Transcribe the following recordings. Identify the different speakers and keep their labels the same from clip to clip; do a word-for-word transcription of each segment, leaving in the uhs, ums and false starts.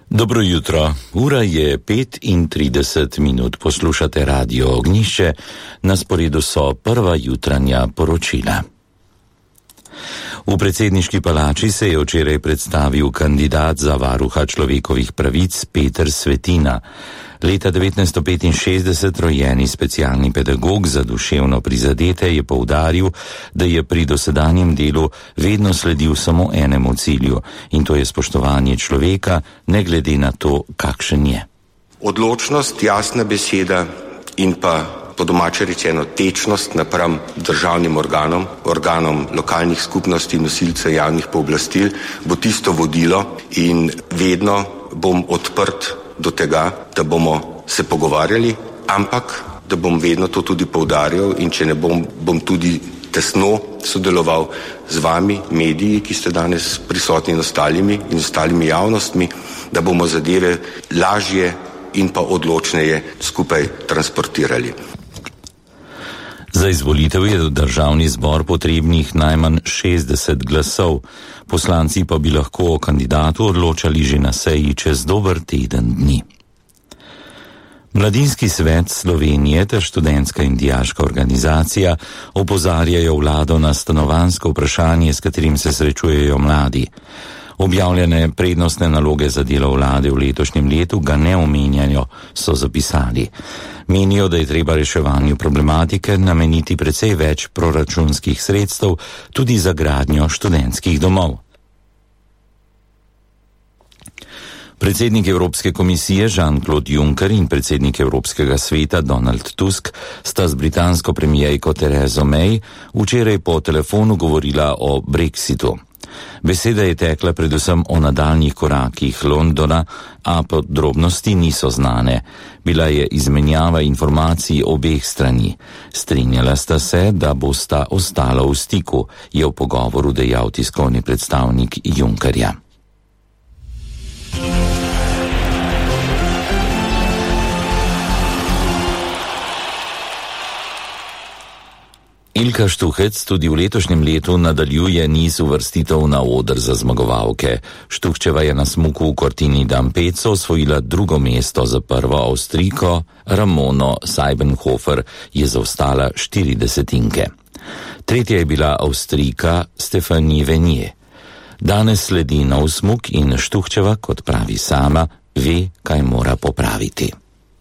Speaker 1: Dobro jutro, ura je petintrideset minut, poslušate Radio Ognjišče, na sporedu so prva jutranja poročila. V predsedniški palači se je včeraj predstavil kandidat za varuha človekovih pravic Peter Svetina. Leta devetnajststo petinšestdeset rojeni specialni pedagog za duševno prizadete je poudaril, da je pri dosedanjem delu vedno sledil samo enemu cilju, in to je spoštovanje človeka, ne glede na to, kakšen je.
Speaker 2: Odločnost, jasna beseda in pa po domače rečeno tečnost napram državnim organom, organom lokalnih skupnosti, nosilcev javnih pooblastil, bo tisto vodilo in vedno bom odprt do tega, da bomo se pogovarjali, ampak da bom vedno to tudi poudarjal in če ne bom, bom tudi tesno sodeloval z vami, mediji, ki ste danes prisotni in ostalimi in ostalimi javnostmi, da bomo zadeve lažje in pa odločneje skupaj transportirali.
Speaker 1: Za izvolitev je v državni zbor potrebnih najmanj šestdeset glasov, poslanci pa bi lahko o kandidatu odločali že na seji čez dober teden dni. Mladinski svet Slovenije ter študentska in dijaška organizacija opozarjajo vlado na stanovanjsko vprašanje, s katerim se srečujejo mladi. Objavljene prednostne naloge za delo vlade v letošnjem letu ga ne omenjajo, so zapisali. Menijo, da je treba reševanju problematike nameniti precej več proračunskih sredstev tudi za gradnjo študentskih domov. Predsednik Evropske komisije Jean-Claude Juncker in predsednik Evropskega sveta Donald Tusk sta z britansko premijerko Terezo May včeraj po telefonu govorila o Brexitu. Beseda je tekla predvsem o nadaljnjih korakih Londona, a podrobnosti niso znane. Bila je izmenjava informacij obeh strani. Strinjala sta se, da bosta ostala v stiku, je v pogovoru dejal tiskovni predstavnik Junckerja. Ilka Štuhec tudi v letošnjem letu nadaljuje niz uvrstitev na oder za zmagovalke. Štuhčeva je na smuku v Cortini d'Ampezzo osvojila drugo mesto, za prvo Avstrijko Ramono Seibenhofer je zaostala štiri desetinke. Tretja je bila Avstrijka Stefanie Venier. Danes sledi nov smuk in Štuhčeva, kot pravi sama, ve, kaj mora popraviti.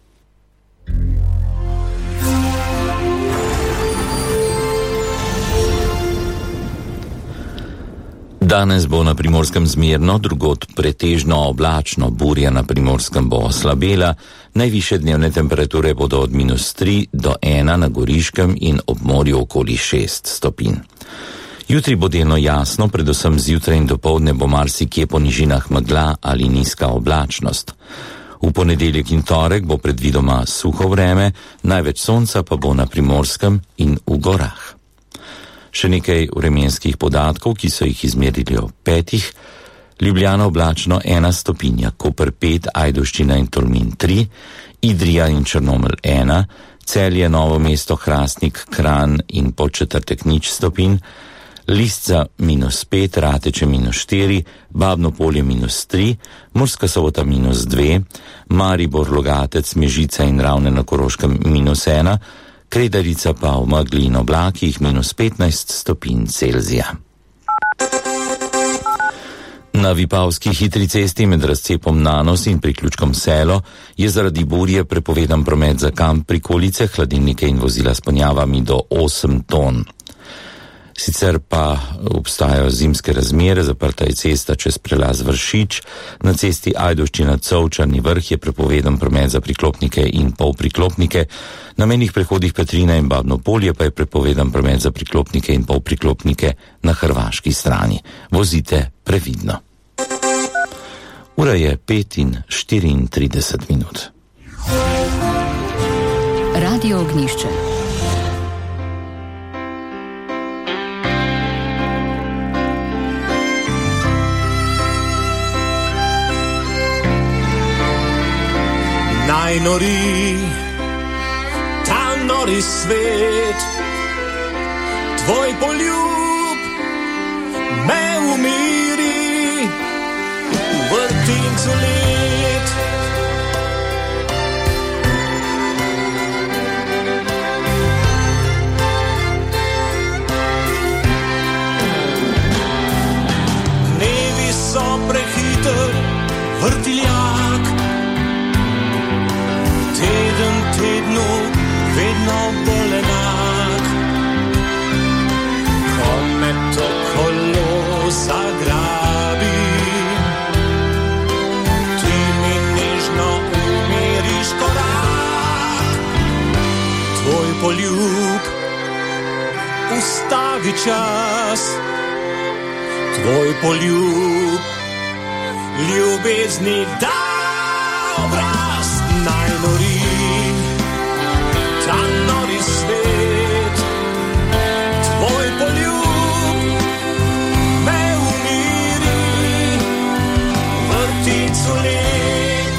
Speaker 1: Danes bo na Primorskem zmerno, drugod pretežno oblačno, burja na Primorskem bo oslabela, najvišje dnevne temperature bodo od minus tri do ena na Goriškem in ob morju okoli šest stopinj. Jutri bo delno jasno, predvsem zjutraj in dopoldne bo marsikje po nižinah megla ali nizka oblačnost. V ponedeljek in torek bo predvidoma suho vreme, največ sonca pa bo na Primorskem in v gorah. Še nekaj vremenskih podatkov, ki so jih izmerili ob petih. Ljubljana oblačno ena stopinja, Koper pet, Ajdovščina in Tolmin tri, Idrija in Črnomelj ena, Celje, Novo mesto, Hrastnik, Kranj in Podčetrtek nič stopinj, Lisca minus pet, Rateče minus štiri, Babno Polje minus tri, Murska Sobota minus dve, Maribor, Logatec, Mežica in Ravne na Koroškem minus ena, Kredarica pa v megli in oblakih minus petnajst stopinj Celzija. Na Vipavski hitri cesti med razcepom Nanos in priključkom Selo je zaradi burje prepovedan promet za kamp prikolice, hladilnike in vozila s ponjavami do osem ton. Sicer pa obstajajo zimske razmere, zaprta je cesta čez prelaz Vršič, na cesti Ajdovščina Covčani Vrh je prepovedan promet za priklopnike in polpriklopnike, na mejnih prehodih Petrina in Babno Polje pa je prepovedan promet za priklopnike in polpriklopnike na hrvaški strani. Vozite previdno. Ura je pet in štiriintrideset minut.
Speaker 3: Radio Ognjišče.
Speaker 4: Naj nori, ta nori svet, tvoj poljub me umiri, v vrtincu let. vrtiljak. Teden tednu vedno bolj enak. Ko me to kolo zagrabi, ti mi nežno umiriš korak. Tvoj poljub ustavi čas, tvoj poljub ljubezni da obraz. Naj nori ta nori svet, tvoj poljub me umiri, vrticu let.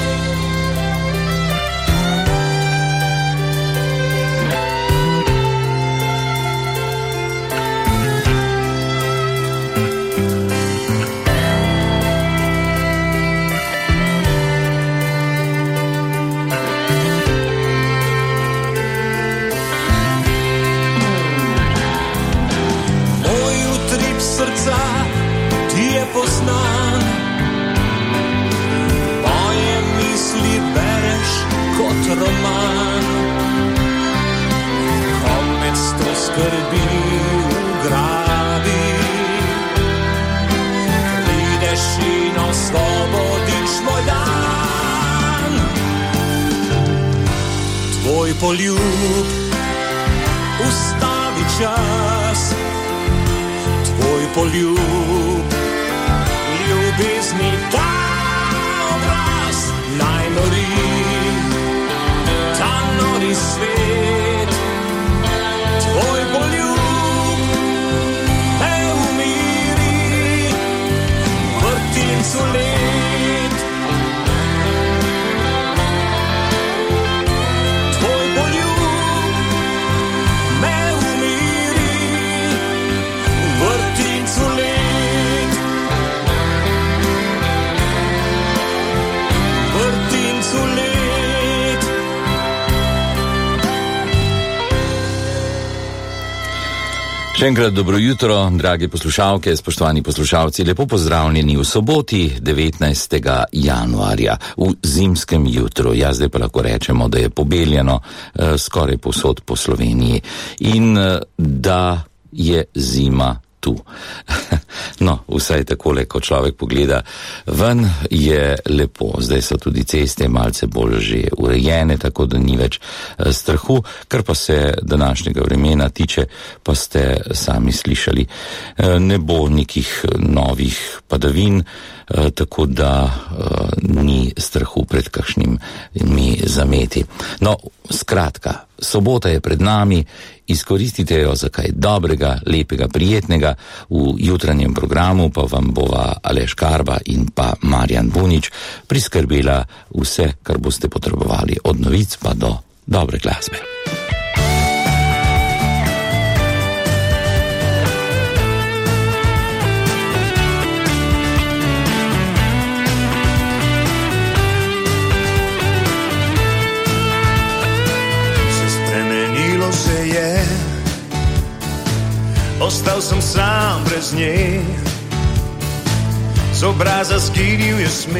Speaker 4: Poznan, moje misli bereš kot roman. Ko med sto skrbi ugrabi, prideš in osvobodiš moj dan. Tvoj poljub ustavi čas, tvoj poljub ljubezni da obraz. Naj nori ta nori svet, tvoj poljub me umiri, vrtincu let. Tvoj poljub me umiri, vrtincu let.
Speaker 1: Še enkrat dobro jutro, dragi poslušalke, spoštovani poslušalci, lepo pozdravljeni v soboti devetnajstega januarja v zimskem jutru. Ja, zdaj pa lahko rečemo, da je pobeljeno eh, skoraj povsod po Sloveniji in eh, da je zima tu. No, vsaj takole, ko človek pogleda ven, je lepo. Zdaj so tudi ceste malce bolj že urejene, tako da ni več strahu. Kar pa se današnjega vremena tiče, pa ste sami slišali, ne bo nekih novih padavin, tako da ni strahu pred kakšnimi zameti. No, skratka, sobota je pred nami, izkoristite jo za kaj dobrega, lepega, prijetnega. V jutranjem programu pa vam bova Aleš Karba in pa Marjan Bunič priskrbela vse, kar boste potrebovali, od novic pa do dobre glasbe.
Speaker 5: Ostal sem sam brez nje, z obraza skinil je smeh.